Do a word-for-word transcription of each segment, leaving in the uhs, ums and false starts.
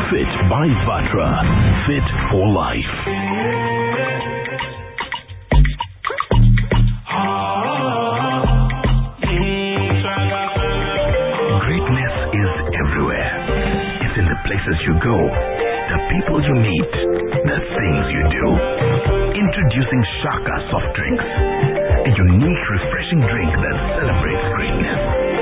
Fit by Vatra. Fit for life. Greatness is everywhere. It's in the places you go, the people you meet, the things you do. Introducing Shaka soft drinks, a unique, refreshing drink that celebrates greatness.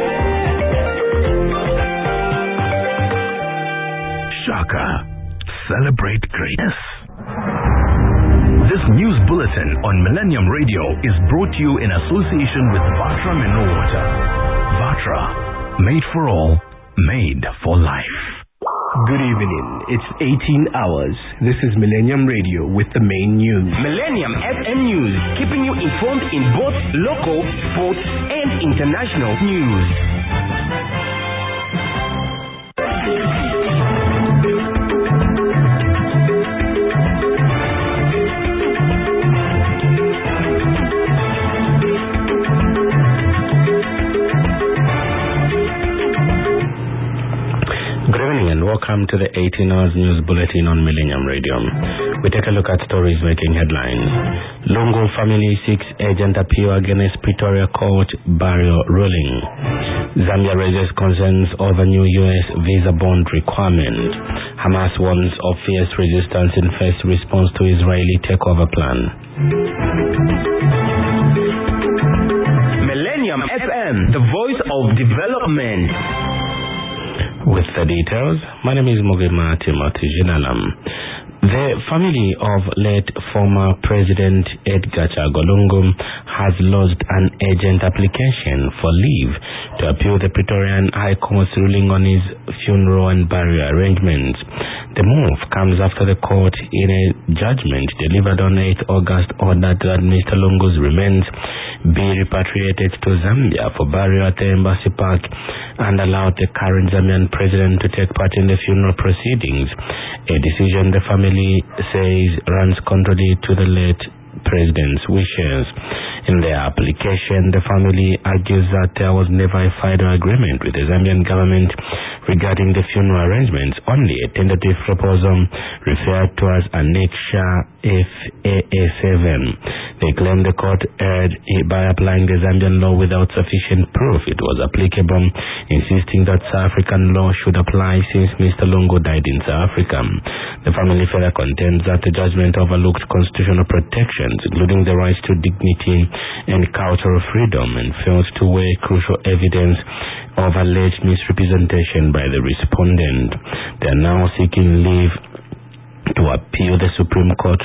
Shaka, celebrate greatness. This news bulletin on Millennium Radio is brought to you in association with Vatra Mineral Water. Vatra, made for all, made for life. Good evening. It's eighteen hours. This is Millennium Radio with the main news. Millennium F M News, keeping you informed in both local, sports, and international news. Welcome to the eighteen hours news bulletin on Millennium Radio. We take a look at stories making headlines. Lungu family seeks urgent appeal against Pretoria court barrier ruling. Zambia raises concerns over new U S visa bond requirement. Hamas warns of fierce resistance in first response to Israeli takeover plan. Millennium F M, the voice of development. With the details, my name is Mogema Timothy Jinalam. The family of late former President Edgar Chagwa Lungu has lodged an urgent application for leave to appeal the Pretorian High Court's ruling on his funeral and burial arrangements. The move comes after the court, in a judgment delivered on eighth August, ordered that Mister Lungu's remains be repatriated to Zambia for burial at the Embassy Park and allowed the current Zambian president to take part in the funeral proceedings, a decision the family says runs contrary to the late president's wishes. In their application, the family argues that there was never a final agreement with the Zambian government regarding the funeral arrangements, only a tentative proposal referred to as Annexure F A A seven. They claim the court erred by applying the Zambian law without sufficient proof it was applicable, insisting that South African law should apply since Mister Lungu died in South Africa. The family further contends that the judgment overlooked constitutional protections, including the rights to dignity and cultural freedom, and failed to weigh crucial evidence of alleged misrepresentation by the respondent. They are now seeking leave to appeal the Supreme Court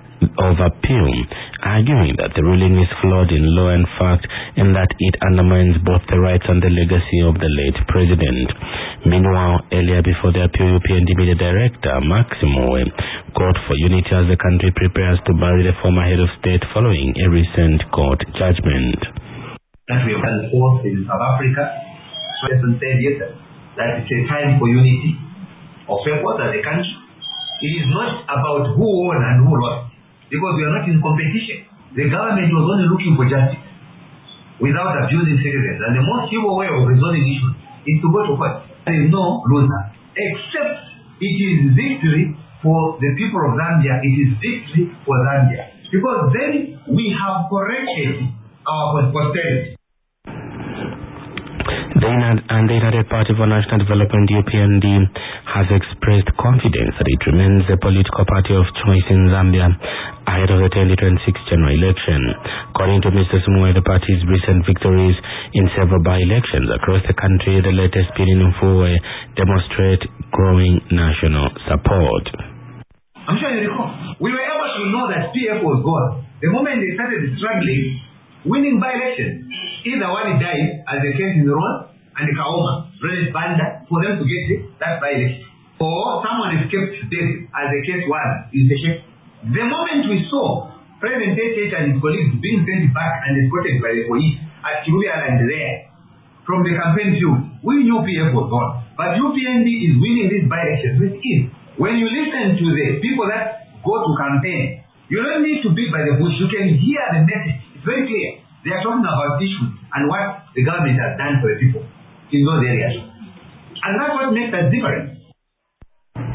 of Appeal, arguing that the ruling is flawed in law and fact and that it undermines both the rights and the legacy of the late president. Meanwhile, earlier before the appeal, U P N D Media Director Maximo called for unity as the country prepares to bury the former head of state following a recent court judgment. That we have done forth in South Africa, President said yesterday that it's a time for unity of efforts as a country. It is not about who won and who lost, because we are not in competition. The government was only looking for justice without abusing citizens, and the most civil way of resolving issues is to go to court. There is no loser, except it is victory for the people of Zambia. It is victory for Zambia, because then we have corrected our posterity. The United Party for National Development, U P N D, has expressed confidence that it remains the political party of choice in Zambia ahead of the twenty twenty-six general election. According to Mister Sumwe, the party's recent victories in several by-elections across the country, the latest being in Mfuwe, demonstrate growing national support. I'm sure you recall, we were able to know that P F was gone. The moment they started struggling, winning by-elections, either one died, as the case in Ron and the Kaoma, President Banda, for them to get it, that by-election. Or someone escaped death, as the case was in the Sheikh. The moment we saw President H and his colleagues being sent back and escorted by the police at Kirubi Island there, from the campaign field, we knew P F was gone. But U P N D is winning this by-election with ease. When you listen to the people that go to campaign, you don't need to beat by the bush. You can hear the message. It's very clear. They are talking about issues and what the government has done for the people in those areas. And that's what makes us different.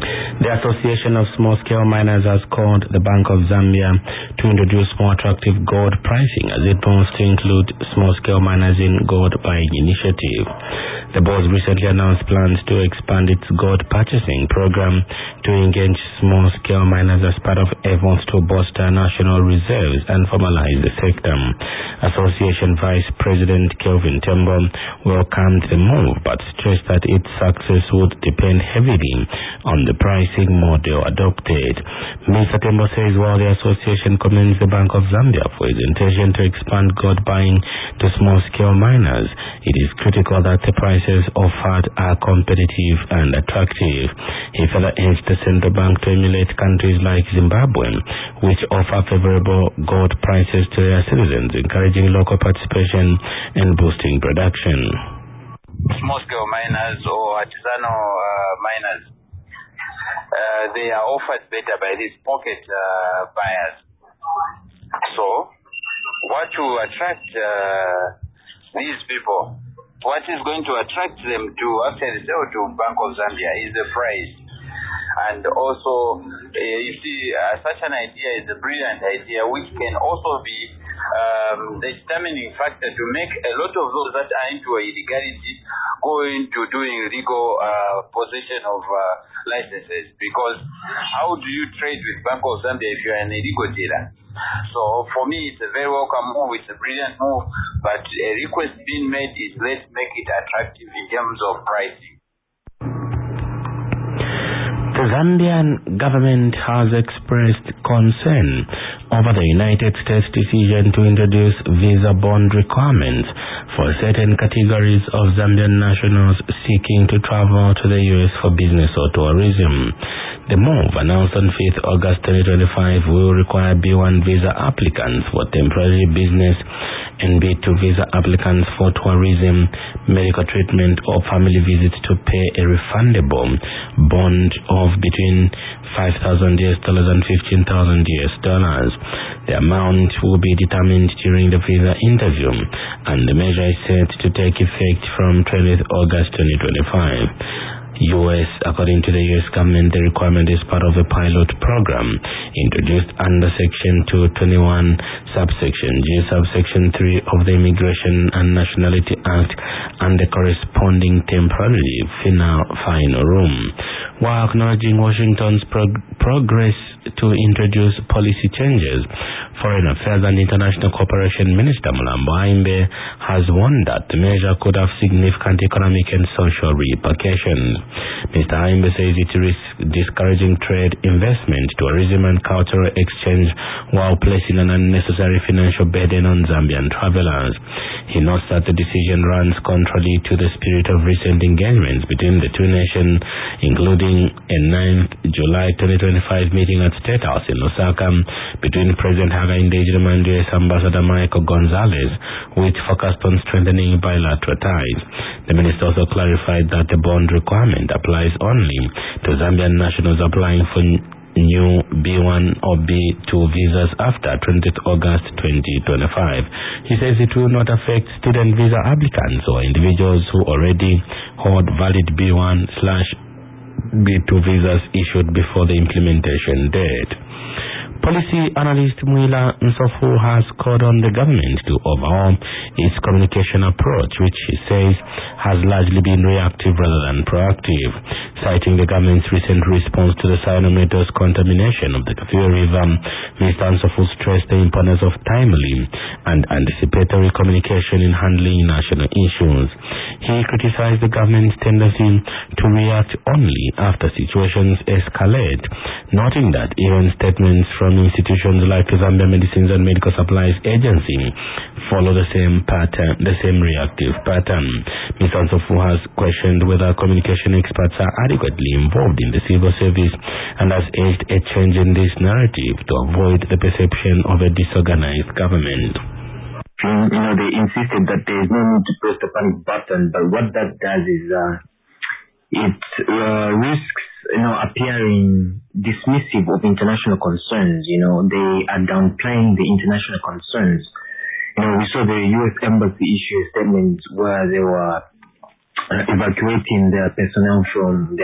The Association of Small-Scale Miners has called the Bank of Zambia to introduce more attractive gold pricing as it wants to include small-scale miners in gold buying initiative. The board recently announced plans to expand its gold purchasing program to engage small-scale miners as part of efforts to bolster national reserves and formalize the sector. Association Vice President Kelvin Tembo welcomed the move but stressed that its success would depend heavily on the pricing model adopted. Mister Tembo says while the association commends the Bank of Zambia for its intention to expand gold buying to small-scale miners, it is critical that the prices offered are competitive and attractive. He further urged the central bank to emulate countries like Zimbabwe, which offer favorable gold prices to their citizens, encouraging local participation and boosting production. Small-scale miners or artisanal uh, miners, uh, they are offered better by these pocket uh, buyers. So, what to attract uh, these people, what is going to attract them to actually sell to Bank of Zambia is the price. And also, uh, you see, uh, such an idea is a brilliant idea, which can also be um, the determining factor to make a lot of those that are into illegality go into doing legal uh, possession of uh, licenses. Because how do you trade with Bank of Zambia if you are an illegal dealer? So for me, it's a very welcome move. It's a brilliant move. But a request being made is let's make it attractive in terms of pricing. The Zambian government has expressed concern over the United States decision to introduce visa bond requirements for certain categories of Zambian nationals seeking to travel to the U S for business or tourism. The move, announced on fifth of August twenty twenty-five, will require B one visa applicants for temporary business and B two visa applicants for tourism, medical treatment or family visits to pay a refundable bond of between five thousand U S dollars and fifteen thousand U S dollars. The amount will be determined during the visa interview, and the measure is set to take effect from twentieth of August twenty twenty-five. U S, according to the U S government, the requirement is part of a pilot program introduced under Section two twenty-one, subsection G, subsection three of the Immigration and Nationality Act and the corresponding temporary final room. While acknowledging Washington's prog- progress to introduce policy changes, Foreign Affairs and International Cooperation Minister Mulambo Aimbe has warned that the measure could have significant economic and social repercussions. Mister Aimbe says it risks discouraging trade, investment, tourism and cultural exchange while placing an unnecessary financial burden on Zambian travelers. He notes that the decision runs contrary to the spirit of recent engagements between the two nations, including a ninth of July twenty twenty-five meeting at State House in Lusaka between President Hakainde Hichilema and U S Ambassador Michael Gonzalez, which focused on strengthening bilateral ties. The minister also clarified that the bond requirement applies only to Zambian nationals applying for new B one or B two visas after twentieth of August twenty twenty-five. He says it will not affect student visa applicants or individuals who already hold valid B one slash B two visas issued before the implementation date. Policy analyst Mwila Nsofu has called on the government to overhaul its communication approach, which he says has largely been reactive rather than proactive. Citing the government's recent response to the cyanometers contamination of the Kafue River, Mister Nsofu stressed the importance of timely and anticipatory communication in handling national issues. He criticized the government's tendency to react only after situations escalate, noting that even statements from institutions like the Zambia Medicines and Medical Supplies Agency follow the same pattern, the same reactive pattern. Mister Nsofu has questioned whether communication experts are adequately involved in the civil service and has urged a change in this narrative to avoid the perception of a disorganized government. You know, they insisted that there is no need to press the panic button, but what that does is uh, it uh, risks, you know, appearing dismissive of international concerns. You know, they are downplaying the international concerns. You know, we saw the U S Embassy issue a statement where they were uh, evacuating their personnel from